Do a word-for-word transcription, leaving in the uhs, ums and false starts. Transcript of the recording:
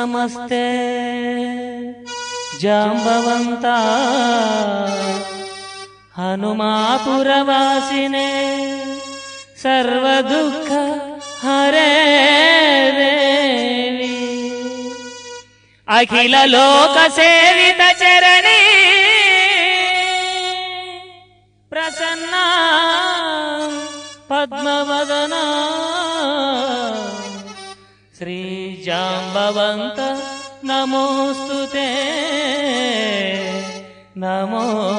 नमस्ते जाम्बवंता हनुमापुरवासिने सर्वदुःख हरे देवी अखिल लोक सेवित चरणी प्रसन्ना पद्मवदना श्री जाम्बवंत नमोस्तुते नमो